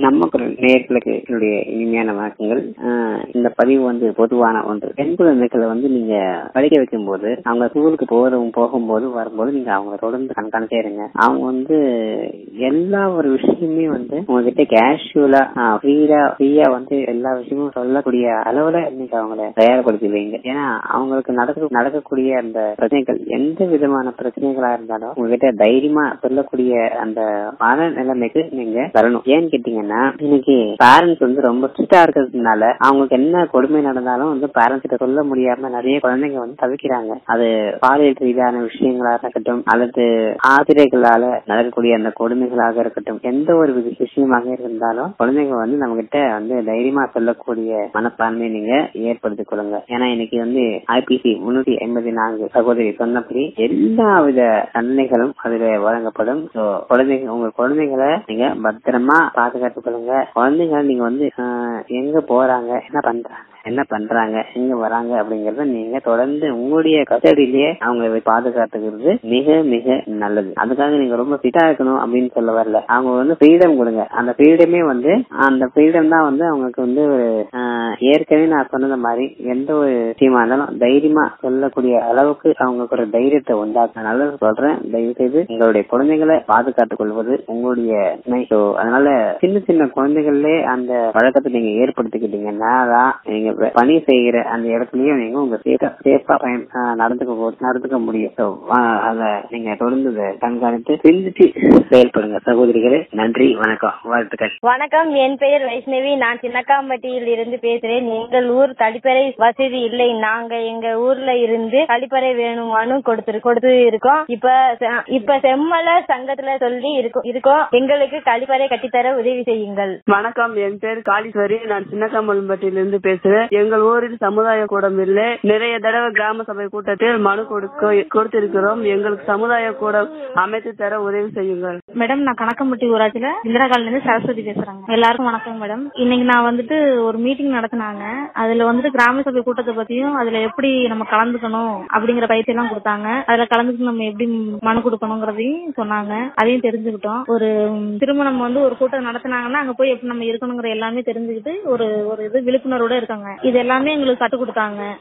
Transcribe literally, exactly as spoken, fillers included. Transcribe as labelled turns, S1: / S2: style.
S1: நம்ம நேயர்களுக்கு என்னுடைய இனிமையான வணக்கங்கள். இந்த பதிவு வந்து பொதுவான ஒன்று. பெண் குழந்தைகளை வந்து நீங்க படிக்க வைக்கும் போது அவங்க ஸ்கூலுக்கு போறவும் போகும்போது வரும்போது நீங்க அவங்க தொடர்ந்து கண்காணிச்சே இருங்க. அவங்க வந்து எல்லா ஒரு விஷயமே வந்து உங்ககிட்ட கேஷுவலா ஃப்ரீயா ஃப்ரீயா வந்து எல்லா விஷயமும் சொல்லக்கூடிய அளவுல நீங்க அவங்கள தயார்படுத்தி வைங்க. ஏன்னா அவங்களுக்கு நடக்க நடக்கக்கூடிய அந்த பிரச்சனைகள் எந்த விதமான பிரச்சனைகளா இருந்தாலும் உங்ககிட்ட தைரியமா சொல்லக்கூடிய அந்த மன நிலைமைக்கு நீங்க தரணும். ஏன்னு கேட்டீங்கன்னா இன்னைக்கு பேரண்ட்ஸ் வந்து ரொம்ப ஸ்ட்ரிக்டா இருக்கிறதுனால அவங்களுக்கு என்ன கொடுமை நடந்தாலும் வந்து பேரண்ட்ஸ் கிட்ட சொல்ல முடியாம நிறைய குழந்தைங்க வந்து தவிக்கிறாங்க. அது பாலியல் ரீதியான விஷயங்களா இருக்கட்டும் அல்லது ஆசிரியர்களால நடக்கக்கூடிய அந்த கொடுமைகளாக இருக்கட்டும், எந்த ஒரு விஷயமாக இருந்தாலும் குழந்தைங்க வந்து நம்ம கிட்ட வந்து தைரியமா சொல்லக்கூடிய மனப்பான்மையை நீங்க ஏற்படுத்திக் கொள்ளுங்க. ஏன்னா இன்னைக்கு வந்து ஐபிசி முன்னூத்தி ஐம்பத்தி நான்கு சகோதரி சொன்னபடி எல்லா வித நன்மைகளும் அதுல வழங்கப்படும். குழந்தைங்க உங்க குழந்தைகளை நீங்க பத்திரமா பாதுகாத்துக் கொள்ளுங்க. குழந்தைங்க நீங்க வந்து எங்க போறாங்க, என்ன பண்றாங்க என்ன பண்றாங்க எங்க வராங்க அப்படிங்கறத நீங்க தொடர்ந்து உங்களுடைய கஸ்டடியிலேயே அவங்களை பாதுகாத்துக்கிறது மிக மிக நல்லது. அதுக்காக நீங்க ரொம்ப ஃபிட்டா இருக்கணும் அப்படின்னு சொல்ல வரல. அவங்க வந்து ஃப்ரீடம் கொடுங்க. அந்த ஃப்ரீடமே வந்து அந்த ஃப்ரீடம் தான் வந்து அவங்களுக்கு வந்து ஒரு ஏற்கனவே நான் சொன்னது மாதிரி எந்த ஒரு விஷயமா இருந்தாலும் தைரியமா சொல்லக்கூடிய அளவுக்கு அவங்களுக்கு ஒரு தைரியத்தை உண்டாக்க நல்லது சொல்றேன். தயவு செய்து உங்களுடைய குழந்தைகளை பாதுகாத்துக் கொள்வது உங்களுடைய அதனால சின்ன சின்ன குழந்தைகளே அந்த வழக்கத்தை நீங்க ஏற்படுத்திக்கிட்டீங்கன்னா நீங்க பணி செய்கிற அந்த இடத்துலயும் நீங்க உங்க சேஃபா நடந்துக்க நடந்துக்க முடியும். அத நீங்க தொடர்ந்து கண்காணித்து சிந்திச்சு செயல்படுங்க சகோதரிகளே. நன்றி, வணக்கம், வாழ்த்துக்கள்.
S2: வணக்கம், என் பெயர் வைஷ்ணவி. நான் சின்னக்காம்பட்டியில் இருந்து பேசுறேன். எங்கள் ஊர் கழிப்பறை வசதி இல்லை. நாங்க எங்க ஊர்ல இருந்து கழிப்பறை வேணும் மனு கொடுத்து கொடுத்து இருக்கோம். இப்ப இப்ப செம்மல சங்கத்துல சொல்லி இருக்கோம். எங்களுக்கு கழிப்பறை கட்டித்தர உதவி செய்யுங்கள்.
S3: வணக்கம், என் பேர் காளீஸ்வரி. நான் சின்னக்காம்பட்டியில இருந்து பேசுறேன். எங்கள் ஊரில் சமுதாய கூடம் இல்லை. நிறைய தடவை கிராம சபை கூட்டத்தில் மனு கொடுத்திருக்கிறோம். எங்களுக்கு சமுதாய கூடம் அமைத்து தர உதவி செய்யுங்கள்.
S4: மேடம், நான் கணக்கம்பட்டி ஊராட்சியில இந்திரா காலனில இருந்து சரஸ்வதி பேசுறேங்க. எல்லாருக்கும் வணக்கம் மேடம். இன்னைக்கு நான் வந்துட்டு ஒரு மீட்டிங் நடத்தினாங்க. அதுல வந்துட்டு கிராம சபை கூட்டத்தை பத்தியும் அதுல எப்படி நம்ம கலந்துக்கணும் அப்படிங்கிற பயிற்சி எல்லாம் கொடுத்தாங்க. அதுல கலந்துக்கு நம்ம எப்படி மனு கொடுக்கணுங்கிறதையும் சொன்னாங்க. அதையும் தெரிஞ்சுக்கிட்டோம். ஒரு திருமணம் வந்து ஒரு கூட்டம் நடத்தினாங்கன்னா அங்க போய் எப்படி நம்ம இருக்கணுங்கிற எல்லாமே தெரிஞ்சுக்கிட்டு ஒரு ஒரு இது விழிப்புணர்வோட இருக்காங்க. இது எல்லாமே எங்களுக்கு கற்றுக் கொடுத்தாங்க.